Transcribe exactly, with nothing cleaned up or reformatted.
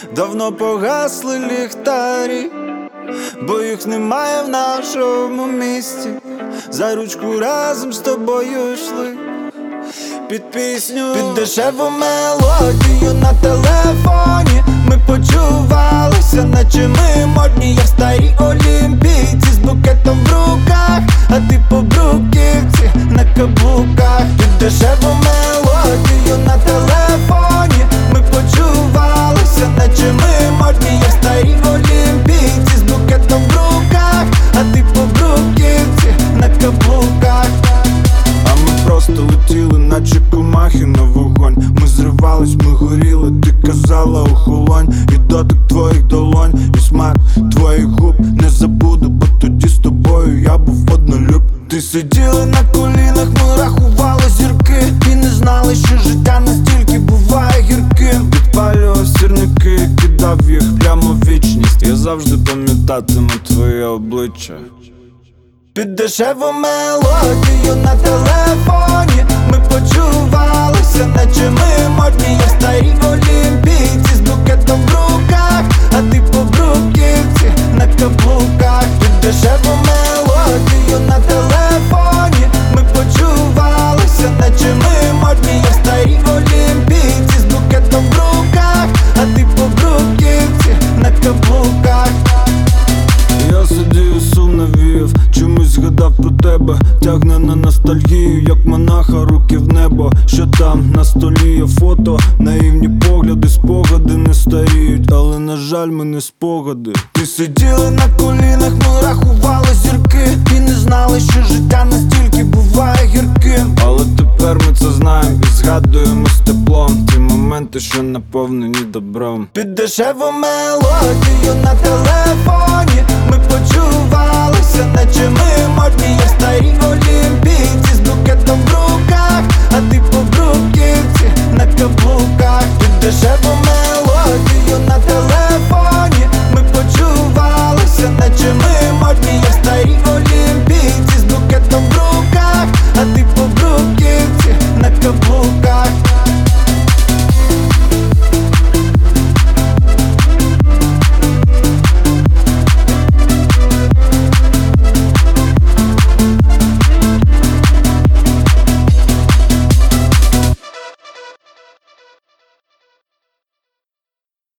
Давно погасли ліхтарі, бо їх немає в нашому місті. За ручку разом з тобою йшли під пісню, під дешеву мелодію на телефоні. Ми почувалися, наче ми модні, як старі олімпійці з букетом в руках, а ти по бруківці на каблуках. Під дешеву мелодію на телефоні. Ми почувалися, наче ми модні, як старі олімпійці з букетом в руках, а ти по бруківці на каблуках. А ми просто летіли, наче комахи на вогонь. Ми зривались, ми горіли, ти казала охолонь. І дотик твоїх долонь, і смак твоїх губ не забуду, бо тоді з тобою я був однолюб. Ти сиділа на колінах, ми рахували зірки і не знали, що життя настільки буває гірким. Підпалював сірники, кидав їх прямо в вічність. Я завжди пам'ятатиму твоє обличчя. Під дешеву мелодію на телефоні. Ми почувалися, наче ми модні, як старі олімпійці з букетом в руках, а ти по бруківці на каблуках. Під дешеву мелодію на телефоні. Ми почувалися, наче ми модні, як старі олімпійці з букетом в руках, а ти по бруківці на каблуках. Я сидів і сум навів, чомусь згадав про тебе. Тягне на ностальгію, як монаха, руки в небо. Що там на столі є фото, наївні погляди, спогади не старіють, але на жаль ми не спогади. Ти сиділа на колінах, ми рахували зірки і не знали, що життя настільки буває гірким. Але тепер ми це знаємо і згадуємо з теплом ті моменти, що наповнені добром. Під дешеву мелодію на телефоні. Ми почувалися, наче ми модні, як старі олімпійці з букетом в руках,